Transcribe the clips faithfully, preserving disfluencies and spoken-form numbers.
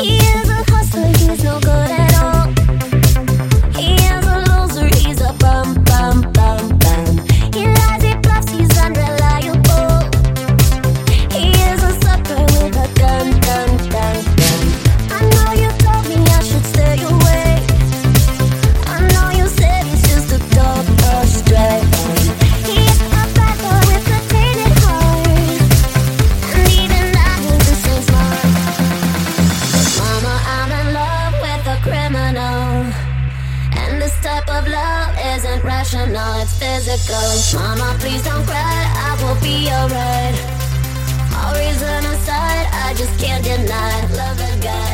He is a hustler, he's no good at all. He is a loser, he's a bum, bum, bum, bum. He lies, he bluffs, he's unreliable. He is a sucker with a gun, gun, gun, gun. I know you told me I should stay away. I know you said he's just a dog, a stray. He is a bad boy with a tainted heart, and even that isn't so smart. Mama, I'm in love with a criminal, and this type of love isn't rational, it's physical. Mama, please don't cry, I will be alright. All reason aside, I just can't deny love the guy.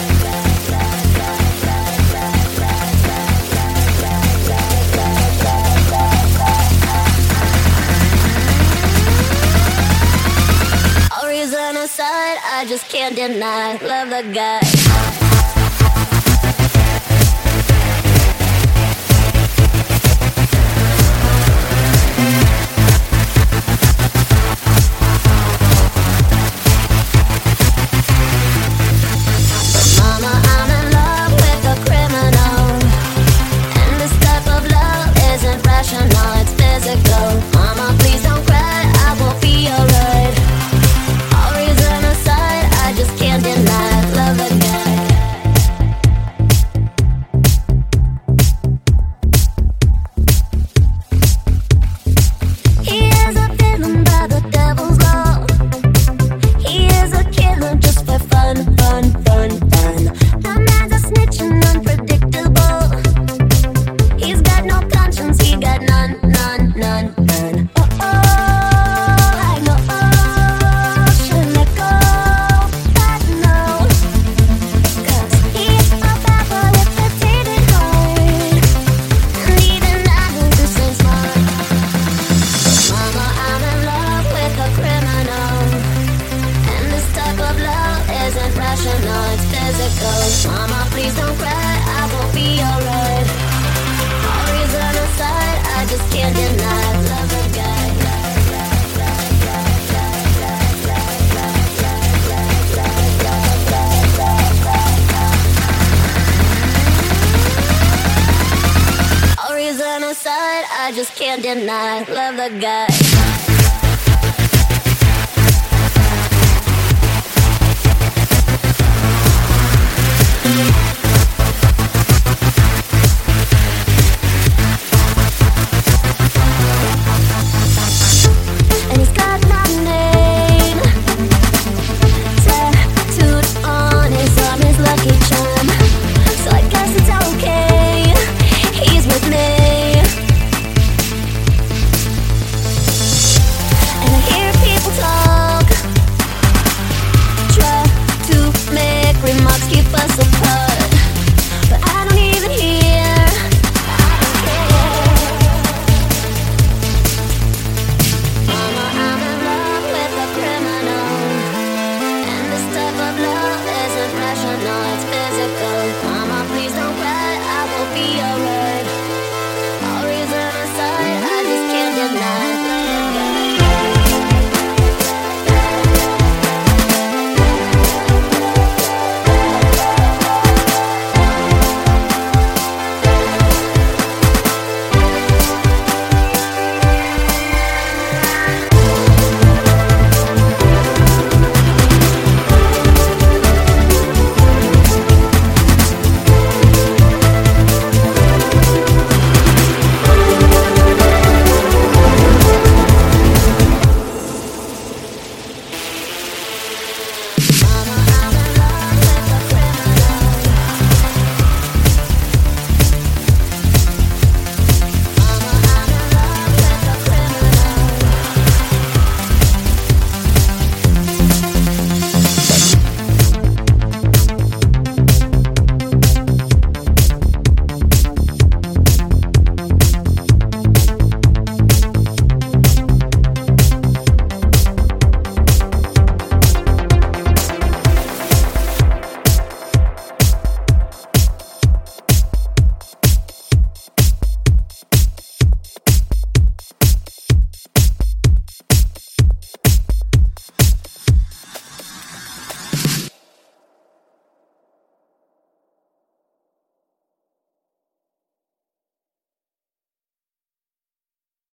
All reason aside, I just can't deny love the guy. Mama, please don't cry, I will be alright. All reason aside, I just can't deny love the guy. All reason aside, I just can't deny love the guy.